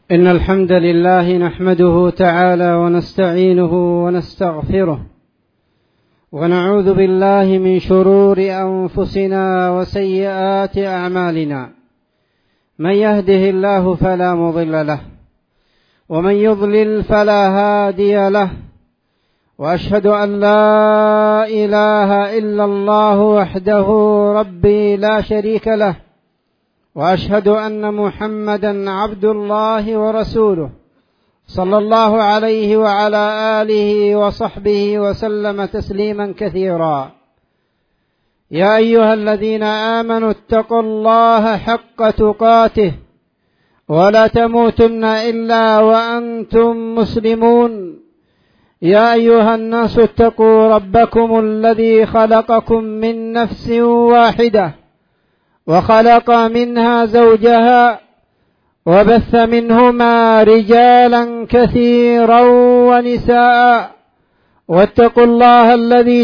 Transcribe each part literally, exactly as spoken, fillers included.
إن الحمد لله نحمده تعالى ونستعينه ونستغفره ونعوذ بالله من شرور أنفسنا وسيئات أعمالنا. من يهده الله فلا مضل له ومن يضلل فلا هادي له، وأشهد أن لا إله إلا الله وحده ربي لا شريك له، وأشهد أن محمدا عبد الله ورسوله صلى الله عليه وعلى آله وصحبه وسلم تسليما كثيرا. يا أيها الذين آمنوا اتقوا الله حق تقاته ولا تموتن إلا وأنتم مسلمون. يا أيها الناس اتقوا ربكم الذي خلقكم من نفس واحدة وخلق منها زوجها وبث منهما رجالا كثيرا ونساء، واتقوا الله الذي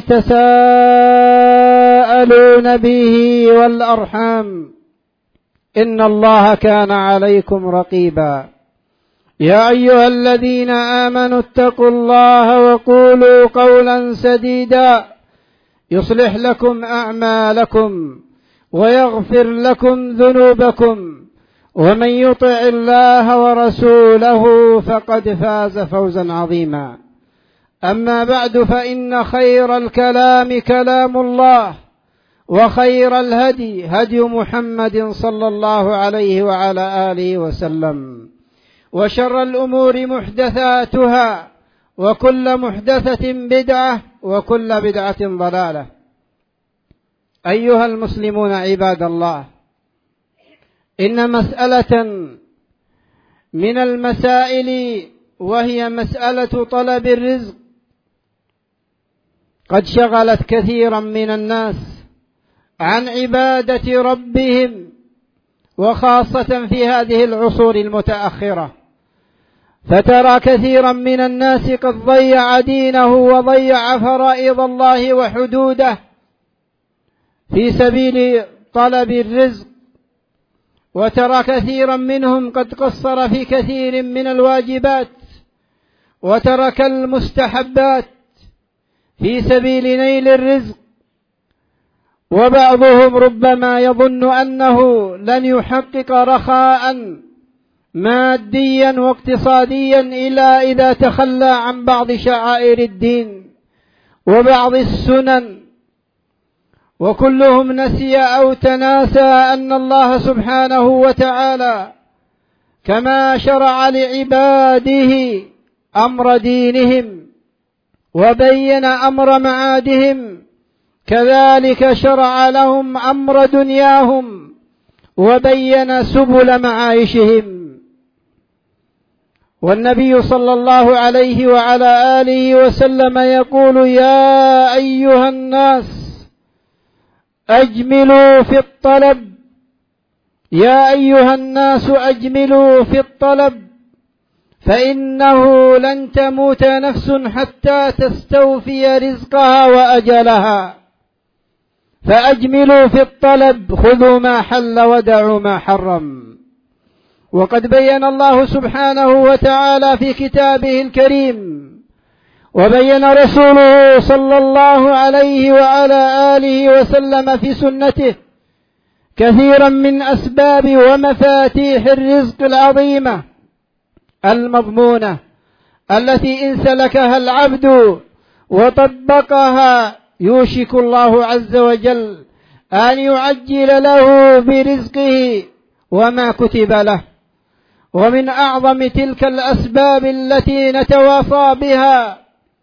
تساءلون به والأرحام إن الله كان عليكم رقيبا. يا أيها الذين آمنوا اتقوا الله وقولوا قولا سديدا يصلح لكم أعمالكم ويغفر لكم ذنوبكم، ومن يطع الله ورسوله فقد فاز فوزا عظيما. أما بعد، فإن خير الكلام كلام الله، وخير الهدي هدي محمد صلى الله عليه وعلى آله وسلم، وشر الأمور محدثاتها، وكل محدثة بدعة، وكل بدعة ضلالة. أيها المسلمون عباد الله، إن مسألة من المسائل وهي مسألة طلب الرزق قد شغلت كثيرا من الناس عن عبادة ربهم، وخاصة في هذه العصور المتأخرة، فترى كثيرا من الناس قد ضيع دينه وضيع فرائض الله وحدوده في سبيل طلب الرزق، وترى كثيرا منهم قد قصر في كثير من الواجبات وترك المستحبات في سبيل نيل الرزق، وبعضهم ربما يظن أنه لن يحقق رخاء ماديا واقتصاديا إلا إذا تخلى عن بعض شعائر الدين وبعض السنن، وكلهم نسي أو تناسى أن الله سبحانه وتعالى كما شرع لعباده أمر دينهم وبين أمر معادهم، كذلك شرع لهم أمر دنياهم وبين سبل معايشهم. والنبي صلى الله عليه وعلى آله وسلم يقول: يا أيها الناس أجملوا في الطلب، يا أيها الناس أجملوا في الطلب، فإنه لن تموت نفس حتى تستوفي رزقها وأجلها، فأجملوا في الطلب، خذوا ما حل ودعوا ما حرم. وقد بين الله سبحانه وتعالى في كتابه الكريم، وبين رسوله صلى الله عليه وعلى آله وسلم في سنته كثيرا من أسباب ومفاتيح الرزق العظيمة المضمونة، التي إن سلكها العبد وطبقها يوشك الله عز وجل أن يعجل له برزقه وما كتب له. ومن أعظم تلك الأسباب التي نتواصى بها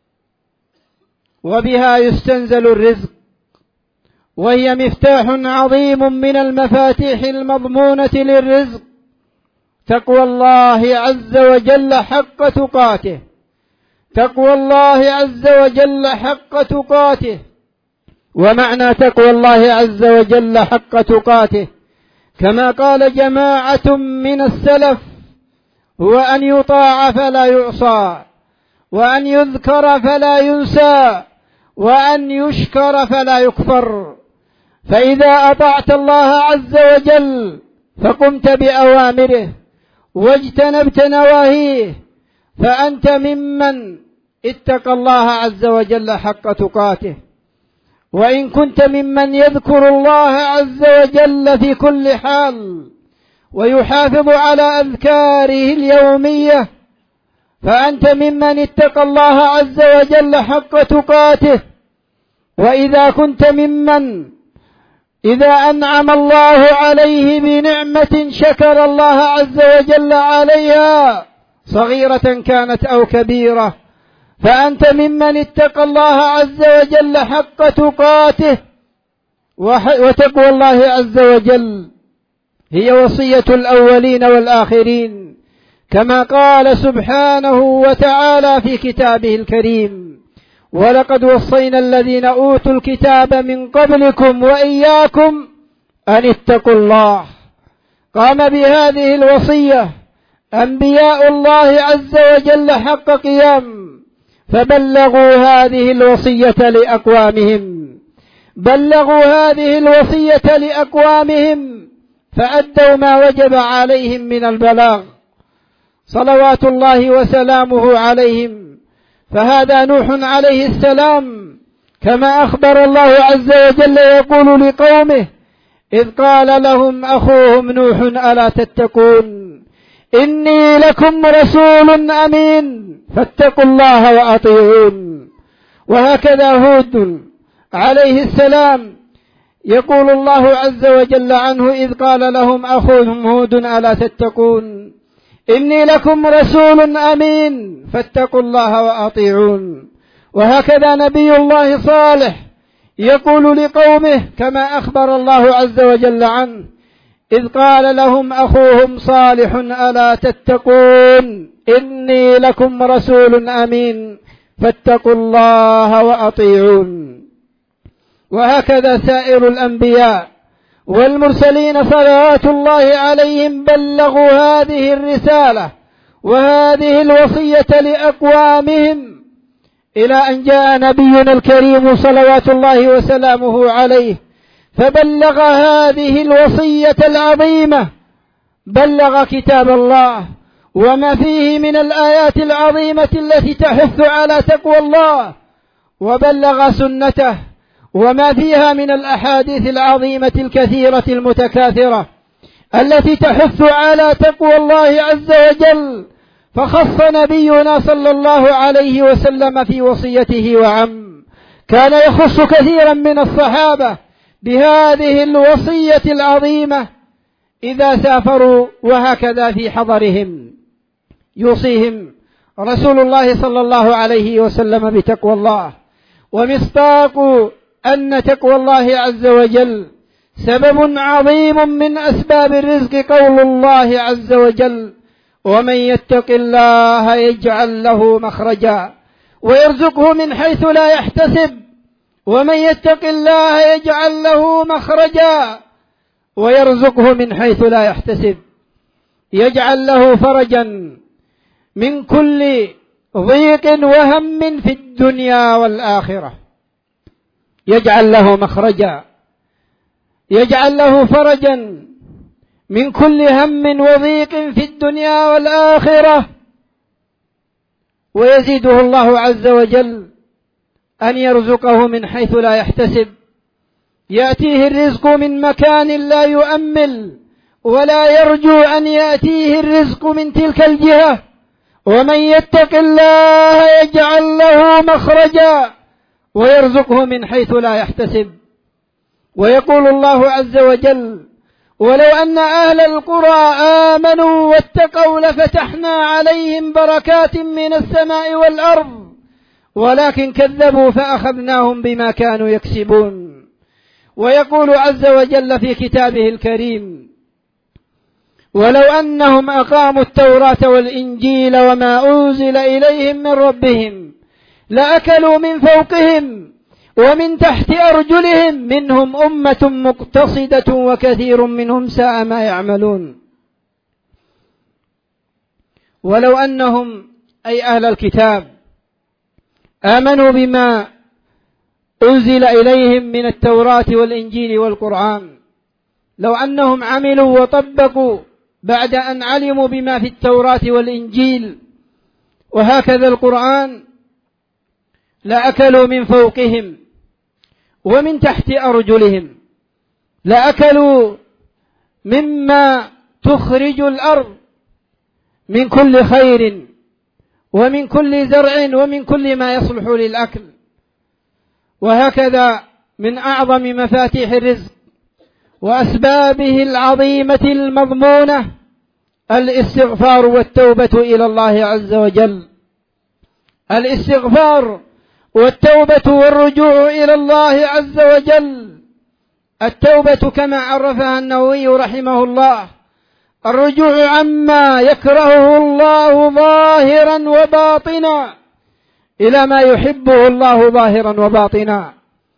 وبها يستنزل الرزق، وهي مفتاح عظيم من المفاتيح المضمونة للرزق، تقوى الله عز وجل حق تقاته، تقوى الله عز وجل حق تقاته. ومعنى تقوى الله عز وجل حق تقاته كما قال جماعة من السلف هو أن يطاع فلا يعصى، وأن يذكر فلا ينسى، وأن يشكر فلا يكفر. فإذا أطعت الله عز وجل فقمت بأوامره واجتنبت نواهيه فأنت ممن اتقى الله عز وجل حق تقاته. وإن كنت ممن يذكر الله عز وجل في كل حال ويحافظ على أذكاره اليومية فأنت ممن اتقى الله عز وجل حق تقاته. وإذا كنت ممن إذا أنعم الله عليه بنعمة شكر الله عز وجل عليها صغيرة كانت أو كبيرة فأنت ممن اتقى الله عز وجل حق تقاته. وتقوى الله عز وجل هي وصية الأولين والآخرين، كما قال سبحانه وتعالى في كتابه الكريم: ولقد وصينا الذين أوتوا الكتاب من قبلكم وإياكم أن اتقوا الله. قام بهذه الوصية أنبياء الله عز وجل حق قيام، فبلغوا هذه الوصية لأقوامهم بلغوا هذه الوصية لأقوامهم فأدوا ما وجب عليهم من البلاغ صلوات الله وسلامه عليهم. فهذا نوح عليه السلام كما أخبر الله عز وجل يقول لقومه إذ قال لهم أخوهم نوح ألا تتقون إني لكم رسول أمين فاتقوا الله وأطيعون. وهكذا هود عليه السلام يقول الله عز وجل عنه إذ قال لهم أخوهم هود ألا تتقون إني لكم رسول أمين فاتقوا الله وأطيعون. وهكذا نبي الله صالح يقول لقومه كما أخبر الله عز وجل عنه إذ قال لهم أخوهم صالح ألا تتقون إني لكم رسول أمين فاتقوا الله وأطيعون. وهكذا سائر الأنبياء والمرسلين صلوات الله عليهم بلغوا هذه الرسالة وهذه الوصية لأقوامهم إلى أن جاء نبينا الكريم صلوات الله وسلامه عليه فبلغ هذه الوصية العظيمة، بلغ كتاب الله وما فيه من الآيات العظيمة التي تحث على تقوى الله، وبلغ سنته وما فيها من الأحاديث العظيمة الكثيرة المتكاثرة التي تحث على تقوى الله عز وجل. فخص نبينا صلى الله عليه وسلم في وصيته وعم كان يخص كثيرا من الصحابة بهذه الوصية العظيمة إذا سافروا، وهكذا في حضرهم يوصيهم رسول الله صلى الله عليه وسلم بتقوى الله. ومصداق أن تقوى الله عز وجل سبب عظيم من أسباب الرزق قول الله عز وجل ومن يتق الله يجعل له مخرجا ويرزقه من حيث لا يحتسب ومن يتق الله يجعل له مخرجا ويرزقه من حيث لا يحتسب يجعل له فرجا من كل ضيق وهم في الدنيا والآخرة يجعل له مخرجا يجعل له فرجا من كل هم وضيق في الدنيا والآخرة. ويزيده الله عز وجل أن يرزقه من حيث لا يحتسب، يأتيه الرزق من مكان لا يؤمل ولا يرجو أن يأتيه الرزق من تلك الجهة. ومن يتق الله يجعل له مخرجا ويرزقه من حيث لا يحتسب. ويقول الله عز وجل ولو أن أهل القرى آمنوا واتقوا لفتحنا عليهم بركات من السماء والأرض ولكن كذبوا فأخذناهم بما كانوا يكسبون. ويقول عز وجل في كتابه الكريم ولو أنهم أقاموا التوراة والإنجيل وما أنزل إليهم من ربهم لأكلوا من فوقهم ومن تحت أرجلهم منهم أمة مقتصدة وكثير منهم ساء ما يعملون. ولو أنهم أي أهل الكتاب آمنوا بما أنزل إليهم من التوراة والإنجيل والقرآن، لو أنهم عملوا وطبقوا بعد أن علموا بما في التوراة والإنجيل وهكذا القرآن لأكلوا من فوقهم ومن تحت أرجلهم، لأكلوا مما تخرج الأرض من كل خير ومن كل زرع ومن كل ما يصلح للأكل. وهكذا من أعظم مفاتيح الرزق وأسبابه العظيمة المضمونة الاستغفار والتوبة إلى الله عز وجل. الاستغفار والتوبة والرجوع إلى الله عز وجل. التوبة كما عرفها النووي رحمه الله الرجوع عما يكرهه الله ظاهرا وباطنا إلى ما يحبه الله ظاهرا وباطنا.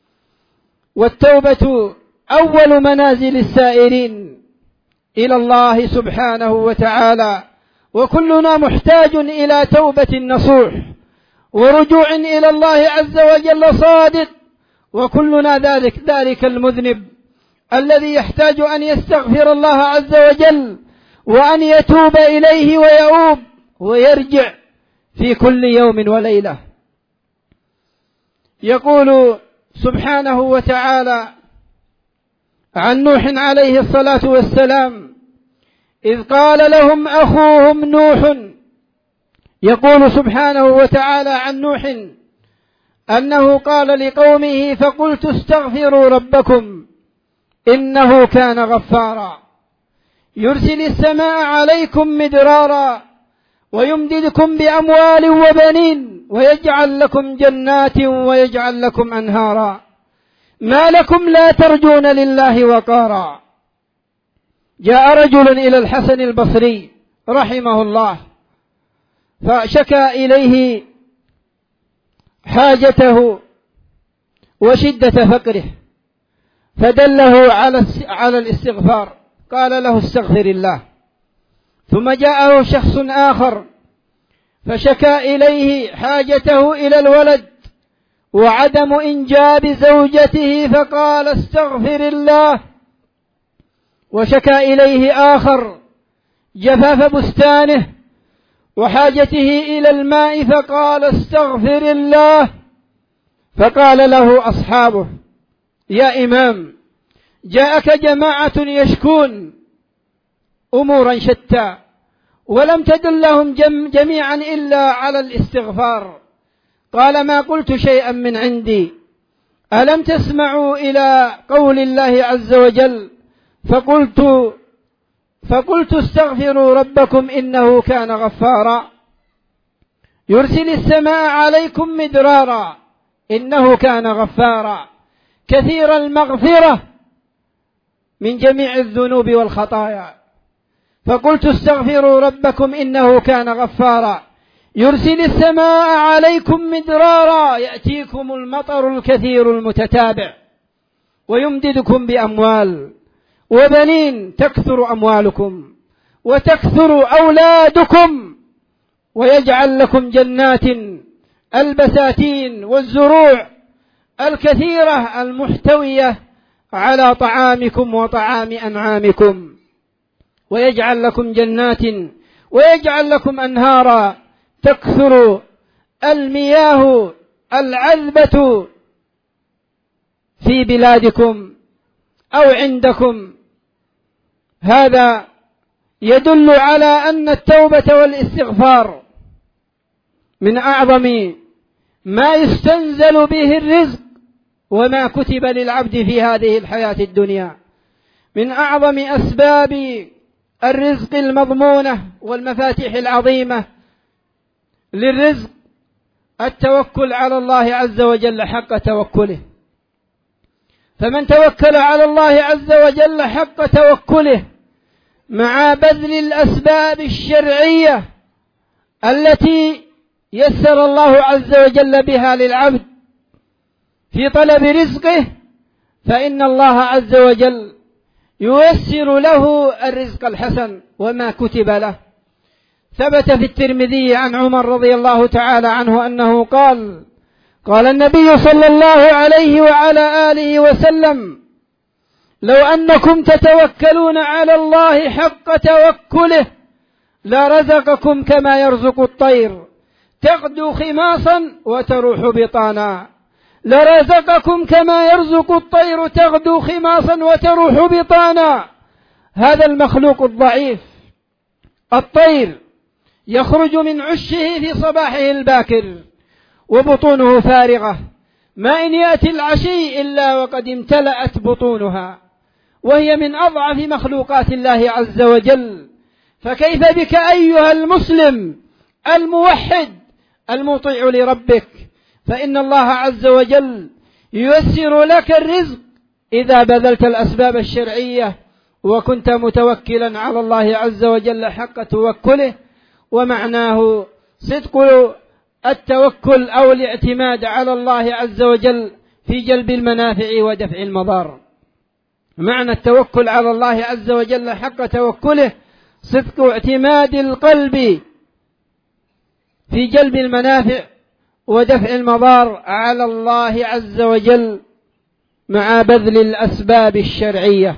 والتوبة أول منازل السائرين إلى الله سبحانه وتعالى، وكلنا محتاج إلى توبة نصوح ورجوع إلى الله عز وجل صادق، وكلنا ذلك ذلك المذنب الذي يحتاج أن يستغفر الله عز وجل وأن يتوب إليه ويؤوب ويرجع في كل يوم وليلة. يقول سبحانه وتعالى عن نوح عليه الصلاة والسلام إذ قال لهم أخوهم نوح، يقول سبحانه وتعالى عن نوح أنه قال لقومه فقلت استغفروا ربكم إنه كان غفارا يرسل السماء عليكم مدرارا ويمددكم بأموال وبنين ويجعل لكم جنات ويجعل لكم أنهارا ما لكم لا ترجون لله وقارا. جاء رجل إلى الحسن البصري رحمه الله فشكى إليه حاجته وشدة فقره فدله على الاستغفار، قال له استغفر الله. ثم جاءه شخص آخر فشكى إليه حاجته إلى الولد وعدم إنجاب زوجته فقال استغفر الله. وشكى إليه آخر جفاف بستانه وحاجته إلى الماء فقال استغفر الله. فقال له أصحابه يا إمام جاءك جماعة يشكون أمورا شتى ولم تدلهم جم جميعا إلا على الاستغفار. قال ما قلت شيئا من عندي، ألم تسمعوا إلى قول الله عز وجل فقلت فقلت استغفروا ربكم إنه كان غفارا يرسل السماء عليكم مدرارا إنه كان غفارا كثير المغفرة من جميع الذنوب والخطايا. فقلت استغفروا ربكم إنه كان غفارا يرسل السماء عليكم مدرارا يأتيكم المطر الكثير المتتابع ويمددكم بأموال وبنين تكثر أموالكم وتكثر أولادكم ويجعل لكم جنات البساتين والزروع الكثيرة المحتوية على طعامكم وطعام أنعامكم ويجعل لكم جنات ويجعل لكم أنهارا تكثر المياه العذبة في بلادكم أو عندكم. هذا يدل على أن التوبة والاستغفار من أعظم ما يستنزل به الرزق وما كتب للعبد في هذه الحياة الدنيا. من أعظم أسباب الرزق المضمونة والمفاتيح العظيمة للرزق التوكل على الله عز وجل حق توكله. فمن توكل على الله عز وجل حق توكله مع بذل الأسباب الشرعية التي يسر الله عز وجل بها للعبد في طلب رزقه، فإن الله عز وجل ييسر له الرزق الحسن وما كتب له. ثبت في الترمذي عن عمر رضي الله تعالى عنه أنه قال قال النبي صلى الله عليه وعلى آله وسلم لو أنكم تتوكلون على الله حق توكله لرزقكم كما يرزق الطير تغدو خماصا وتروح بطانا، لرزقكم كما يرزق الطير تغدو خماصا وتروح بطانا. هذا المخلوق الضعيف الطير يخرج من عشه في صباحه الباكر وبطونه فارغة، ما إن يأتي العشي إلا وقد امتلأت بطونها، وهي من أضعف مخلوقات الله عز وجل. فكيف بك أيها المسلم الموحد المطيع لربك؟ فإن الله عز وجل ييسر لك الرزق إذا بذلت الأسباب الشرعية وكنت متوكلا على الله عز وجل حق توكله. ومعناه صدق التوكل أو الاعتماد على الله عز وجل في جلب المنافع ودفع المضار. معنى التوكل على الله عز وجل حق توكله صدق اعتماد القلب في جلب المنافع ودفع المضار على الله عز وجل مع بذل الأسباب الشرعية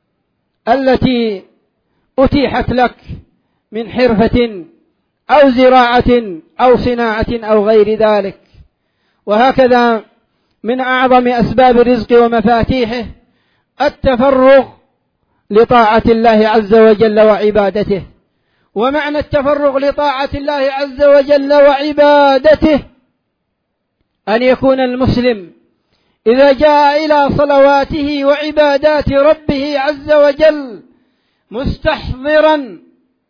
التي أتيحت لك من حرفة أو زراعة أو صناعة أو غير ذلك. وهكذا من أعظم أسباب الرزق ومفاتيحه التفرغ لطاعة الله عز وجل وعبادته. ومعنى التفرغ لطاعة الله عز وجل وعبادته أن يكون المسلم إذا جاء إلى صلواته وعبادات ربه عز وجل مستحضرا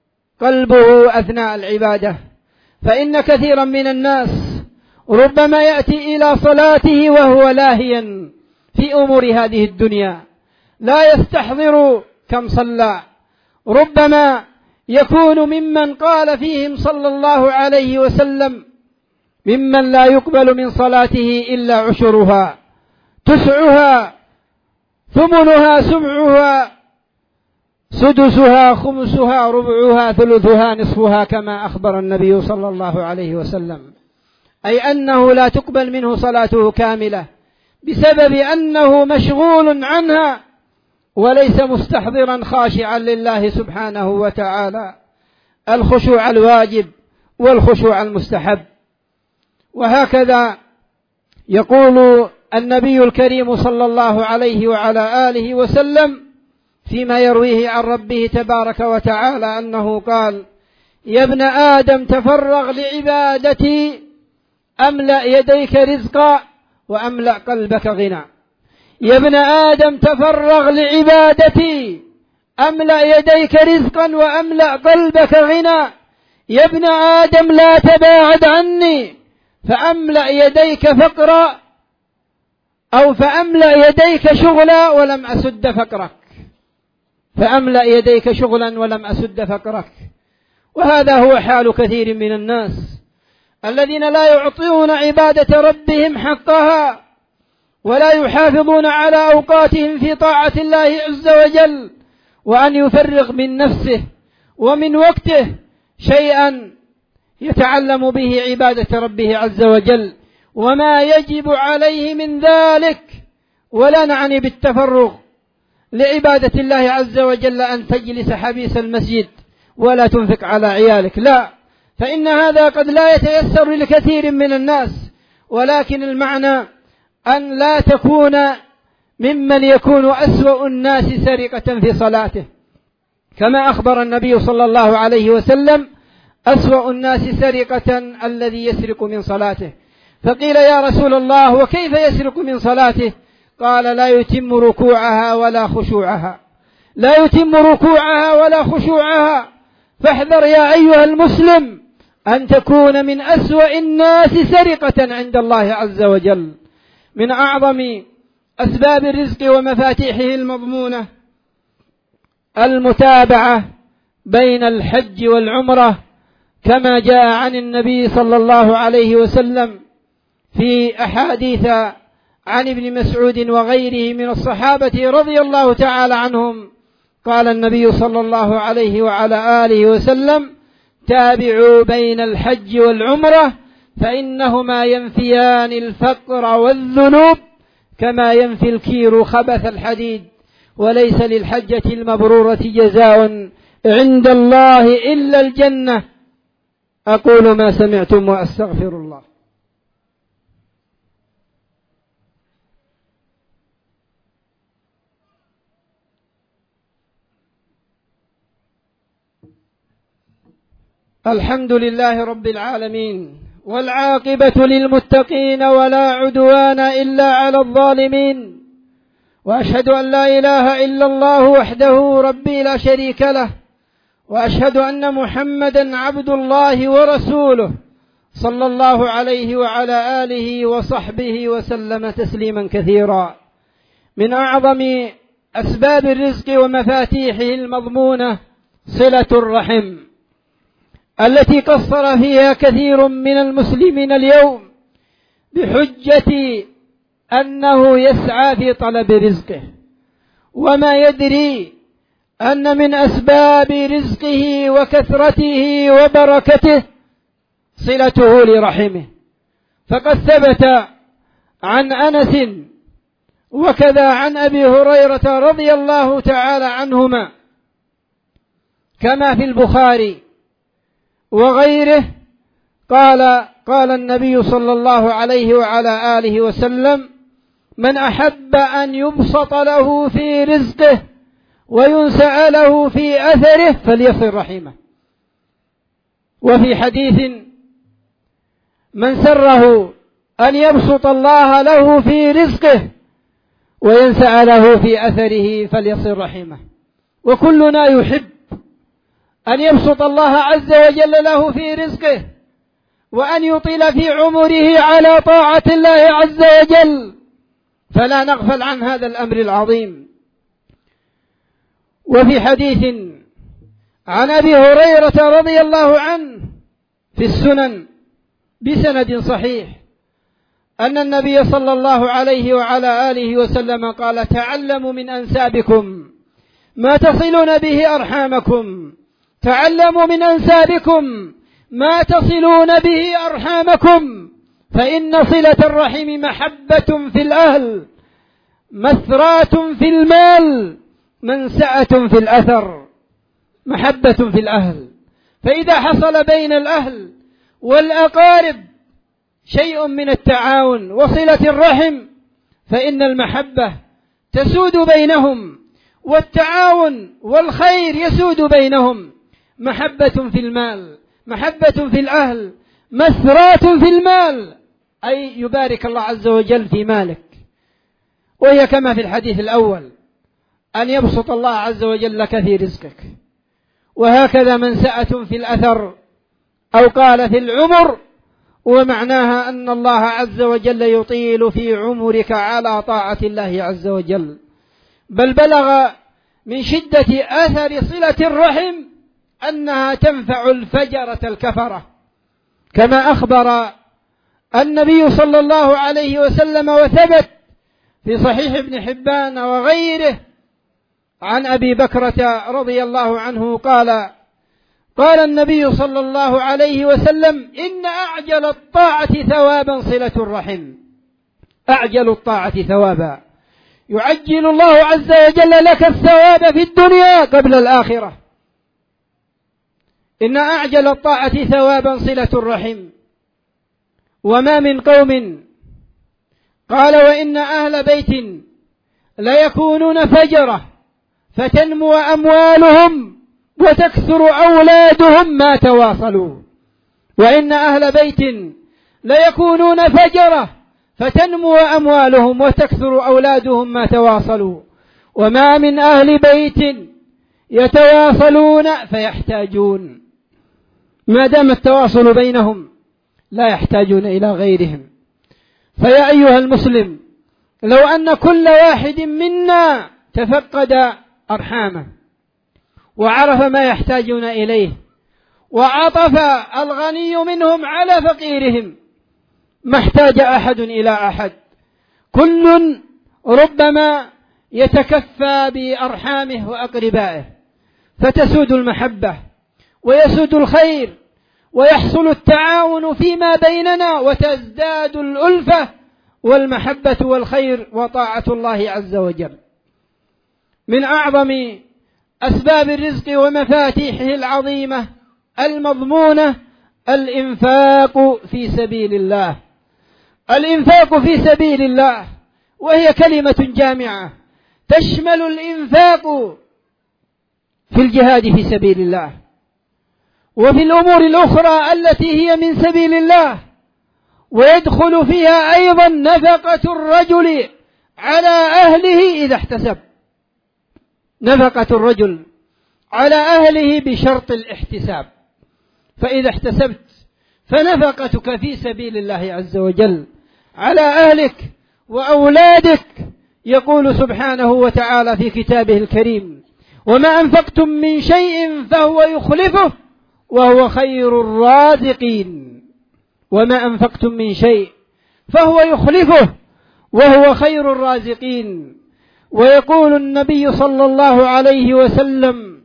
قلبه أثناء العبادة. فإن كثيرا من الناس ربما يأتي إلى صلاته وهو لاهيا في أمور هذه الدنيا لا يستحضر كم صلى، ربما يكون ممن قال فيهم صلى الله عليه وسلم ممن لا يقبل من صلاته إلا عشرها تسعها ثمنها سبعها سدسها خمسها ربعها ثلثها نصفها كما أخبر النبي صلى الله عليه وسلم، أي أنه لا تقبل منه صلاته كاملة بسبب أنه مشغول عنها وليس مستحضرا خاشعا لله سبحانه وتعالى الخشوع الواجب والخشوع المستحب. وهكذا يقول النبي الكريم صلى الله عليه وعلى آله وسلم فيما يرويه عن ربه تبارك وتعالى أنه قال: يا ابن آدم تفرغ لعبادتي أملأ يديك رزقا وأملأ قلبك غنى. يا ابن آدم تفرغ لعبادتي أملأ يديك رزقا وأملأ قلبك غنى. يا ابن آدم لا تباعد عني فأملأ يديك فقرا أو فأملأ يديك شغلا ولم أسد فقرك فأملأ يديك شغلا ولم أسد فقرك. وهذا هو حال كثير من الناس الذين لا يعطون عبادة ربهم حقها ولا يحافظون على أوقاتهم في طاعة الله عز وجل، وأن يفرغ من نفسه ومن وقته شيئا يتعلم به عبادة ربه عز وجل وما يجب عليه من ذلك. ولا نعني بالتفرغ لعبادة الله عز وجل أن تجلس حبيس المسجد ولا تنفق على عيالك، لا، فإن هذا قد لا يتيسر لكثير من الناس، ولكن المعنى أن لا تكون ممن يكون أسوأ الناس سرقة في صلاته، كما أخبر النبي صلى الله عليه وسلم: أسوأ الناس سرقة الذي يسرق من صلاته. فقيل: يا رسول الله وكيف يسرق من صلاته؟ قال: لا يتم ركوعها ولا خشوعها لا يتم ركوعها ولا خشوعها. فاحذر يا أيها المسلم أن تكون من أسوأ الناس سرقة عند الله عز وجل. من أعظم أسباب الرزق ومفاتيحه المضمونة المتابعة بين الحج والعمرة، كما جاء عن النبي صلى الله عليه وسلم في أحاديث عن ابن مسعود وغيره من الصحابة رضي الله تعالى عنهم. قال النبي صلى الله عليه وعلى آله وسلم: تابعوا بين الحج والعمرة فإنهما ينفيان الفقر والذنوب كما ينفي الكير خبث الحديد. وليس للحجة المبرورة جزاء عند الله إلا الجنة. أقول ما سمعتم وأستغفر الله. الحمد لله رب العالمين، والعاقبة للمتقين، ولا عدوان إلا على الظالمين، وأشهد أن لا إله إلا الله وحده ربي لا شريك له، وأشهد أن محمدا عبد الله ورسوله صلى الله عليه وعلى آله وصحبه وسلم تسليما كثيرا. من أعظم أسباب الرزق ومفاتيحه المضمونة صلة الرحم، التي قصر فيها كثير من المسلمين اليوم بحجة أنه يسعى في طلب رزقه، وما يدري أن من أسباب رزقه وكثرته وبركته صلته لرحمه. فقد ثبت عن أنس وكذا عن أبي هريرة رضي الله تعالى عنهما كما في البخاري وغيره قال قال النبي صلى الله عليه وعلى آله وسلم: من أحب أن يبسط له في رزقه وينسأ له في أثره فليصل رحمه. وفي حديث: من سره أن يبسط الله له في رزقه وينسأ له في أثره فليصل رحمه. وكلنا يحب أن يبسط الله عز وجل له في رزقه، وأن يطيل في عمره على طاعة الله عز وجل، فلا نغفل عن هذا الأمر العظيم. وفي حديث عن أبي هريرة رضي الله عنه في السنن بسند صحيح أن النبي صلى الله عليه وعلى آله وسلم قال: تعلموا من أنسابكم ما تصلون به أرحامكم، تعلموا من أنسابكم ما تصلون به أرحامكم، فإن صلة الرحم محبة في الأهل، مثرات في المال، منسأة في الأثر. محبة في الأهل، فإذا حصل بين الأهل والأقارب شيء من التعاون وصلة الرحم فإن المحبة تسود بينهم، والتعاون والخير يسود بينهم. محبة في المال، محبة في الأهل، مثرات في المال، أي يبارك الله عز وجل في مالك، وهي كما في الحديث الأول أن يبسط الله عز وجل لك في رزقك. وهكذا منسأة في الأثر، أو قال في العمر، ومعناها أن الله عز وجل يطيل في عمرك على طاعة الله عز وجل. بل بلغ من شدة أثر صلة الرحم أنها تنفع الفجرة الكفرة، كما أخبر النبي صلى الله عليه وسلم وثبت في صحيح ابن حبان وغيره عن أبي بكرة رضي الله عنه قال: قال النبي صلى الله عليه وسلم: إن أعجل الطاعة ثوابا صلة الرحم. أعجل الطاعة ثوابا، يعجل الله عز وجل لك الثواب في الدنيا قبل الآخرة. إن أعجل الطاعة ثوابا صلة الرحم. وما من قوم، قال: وإن أهل بيت ليكونون فجرة فتنمو أموالهم وتكثر أولادهم ما تواصلوا. وإن أهل بيت ليكونون فجرة فتنمو أموالهم وتكثر أولادهم ما تواصلوا. وما من أهل بيت يتواصلون فيحتاجون، ما دام التواصل بينهم لا يحتاجون إلى غيرهم. فيا أيها المسلم، لو أن كل واحد منا تفقد أرحامه وعرف ما يحتاجون إليه، وعطف الغني منهم على فقيرهم، ما احتاج أحد إلى أحد، كل ربما يتكفى بأرحامه وأقربائه، فتسود المحبة ويسود الخير ويحصل التعاون فيما بيننا، وتزداد الألفة والمحبة والخير وطاعة الله عز وجل. من أعظم أسباب الرزق ومفاتيحه العظيمة المضمونة الإنفاق في سبيل الله. الإنفاق في سبيل الله، وهي كلمة جامعة تشمل الإنفاق في الجهاد في سبيل الله، وفي الأمور الأخرى التي هي من سبيل الله، ويدخل فيها أيضا نفقة الرجل على أهله إذا احتسب، نفقة الرجل على أهله بشرط الاحتساب، فإذا احتسبت فنفقتك في سبيل الله عز وجل على أهلك وأولادك. يقول سبحانه وتعالى في كتابه الكريم: وما أنفقتم من شيء فهو يخلفه وهو خير الرازقين. وما أنفقتم من شيء فهو يخلفه وهو خير الرازقين. ويقول النبي صلى الله عليه وسلم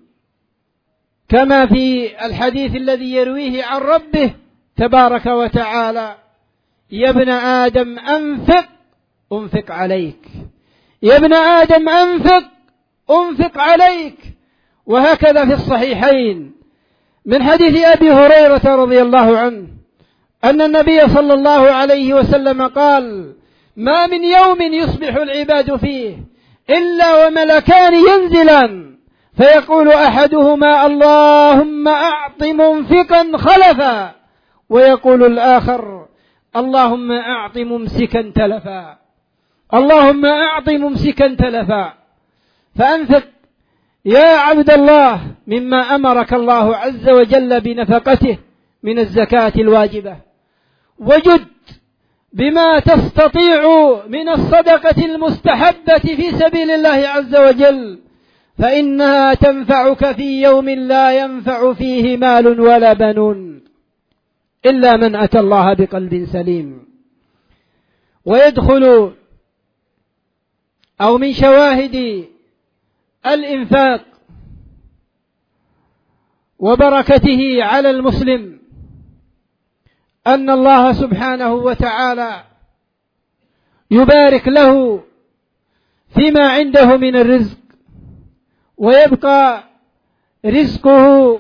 كما في الحديث الذي يرويه عن ربه تبارك وتعالى: يا ابن آدم أنفق أنفق عليك، يا ابن آدم أنفق أنفق عليك. وهكذا في الصحيحين من حديث أبي هريرة رضي الله عنه أن النبي صلى الله عليه وسلم قال: ما من يوم يصبح العباد فيه إلا وملكان ينزلان فيقول أحدهما: اللهم أعط منفقا خلفا، ويقول الآخر: اللهم أعط ممسكا تلفا، اللهم أعط ممسكا تلفا. فأنفق يا عبد الله مما أمرك الله عز وجل بنفقته من الزكاة الواجبة، وجد بما تستطيع من الصدقة المستحبة في سبيل الله عز وجل، فإنها تنفعك في يوم لا ينفع فيه مال ولا بنون إلا من أتى الله بقلب سليم. ويدخل أو من شواهد الإنفاق وبركته على المسلم أن الله سبحانه وتعالى يبارك له فيما عنده من الرزق، ويبقى رزقه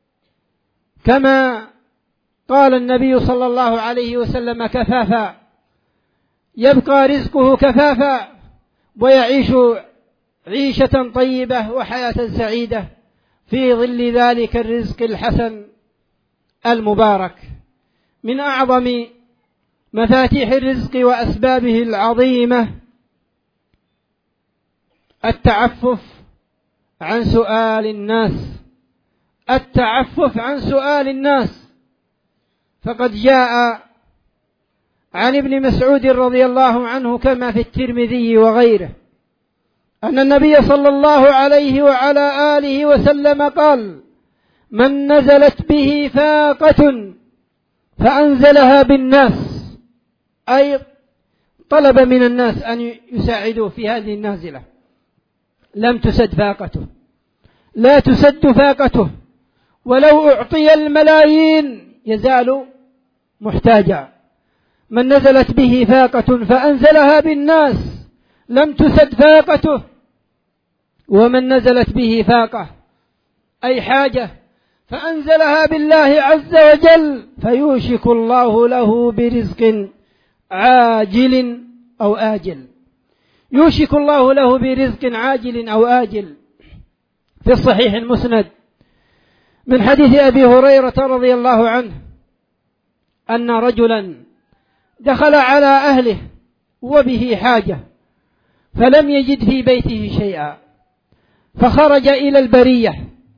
كما قال النبي صلى الله عليه وسلم كفافا، يبقى رزقه كفافا ويعيش عيشة طيبة وحياة سعيدة في ظل ذلك الرزق الحسن المبارك. من أعظم مفاتيح الرزق وأسبابه العظيمة التعفف عن سؤال الناس، التعفف عن سؤال الناس. فقد جاء عن ابن مسعود رضي الله عنه كما في الترمذي وغيره أن النبي صلى الله عليه وعلى آله وسلم قال: من نزلت به فاقة فأنزلها بالناس، أي طلب من الناس أن يساعدوه في هذه النازلة، لم تسد فاقته، لا تسد فاقته، ولو أعطي الملايين يزال محتاجا. من نزلت به فاقة فأنزلها بالناس لم تسد فاقته. ومن نزلت به فاقة أي حاجة فأنزلها بالله عز وجل فيوشك الله له برزق عاجل أو آجل، يوشك الله له برزق عاجل أو آجل. في الصحيح المسند من حديث أبي هريرة رضي الله عنه أن رجلا دخل على أهله وبه حاجة فلم يجد في بيته شيئا، فخرج إلى البرية،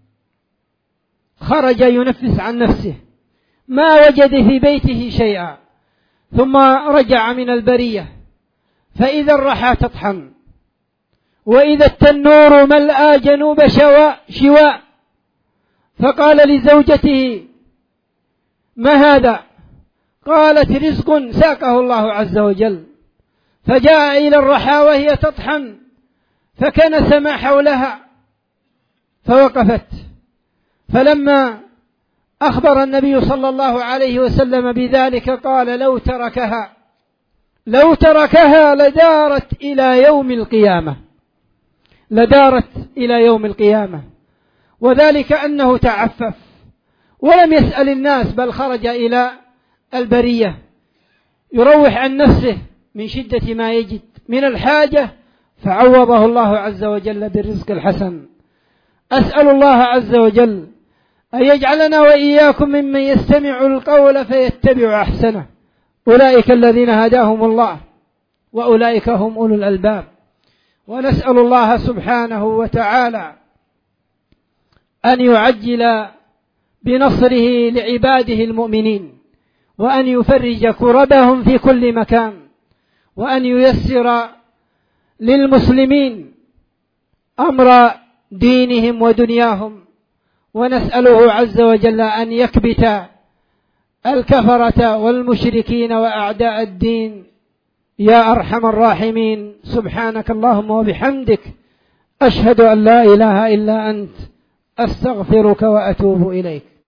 خرج ينفس عن نفسه، ما وجد في بيته شيئا، ثم رجع من البرية فإذا الرحى تطحن وإذا التنور ملأى جنوب شواء شواء، فقال لزوجته: ما هذا؟ قالت: رزق ساقه الله عز وجل. فجاء إلى الرحى وهي تطحن فكنس ما حولها فوقفت، فلما أخبر النبي صلى الله عليه وسلم بذلك قال: لو تركها لو تركها لدارت إلى يوم القيامة، لدارت إلى يوم القيامة، وذلك أنه تعفف ولم يسأل الناس، بل خرج إلى البرية يروح عن نفسه من شدة ما يجد من الحاجة، فعوضه الله عز وجل بالرزق الحسن. أسأل الله عز وجل أن يجعلنا وإياكم ممن يستمع القول فيتبع أحسنه، أولئك الذين هداهم الله وأولئك هم أولو الألباب. ونسأل الله سبحانه وتعالى أن يعجل بنصره لعباده المؤمنين، وأن يفرج كربهم في كل مكان، وأن ييسر للمسلمين أمر دينهم ودنياهم. ونسأله عز وجل أن يكبت الكفرة والمشركين وأعداء الدين يا أرحم الراحمين. سبحانك اللهم وبحمدك، أشهد أن لا إله إلا أنت، أستغفرك وأتوب إليك.